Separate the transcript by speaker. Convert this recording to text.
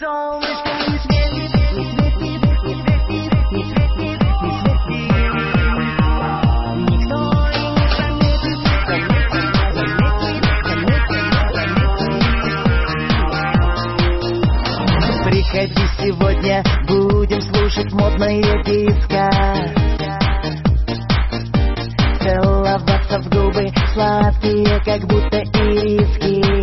Speaker 1: солнышко не светит, не светит, не светит, не светит, не светит. Никто и не заметит, заметит, заметит, заметит. Приходи сегодня, будем слушать модное диско. Целоваться в губы, сладкие, как будто ириски.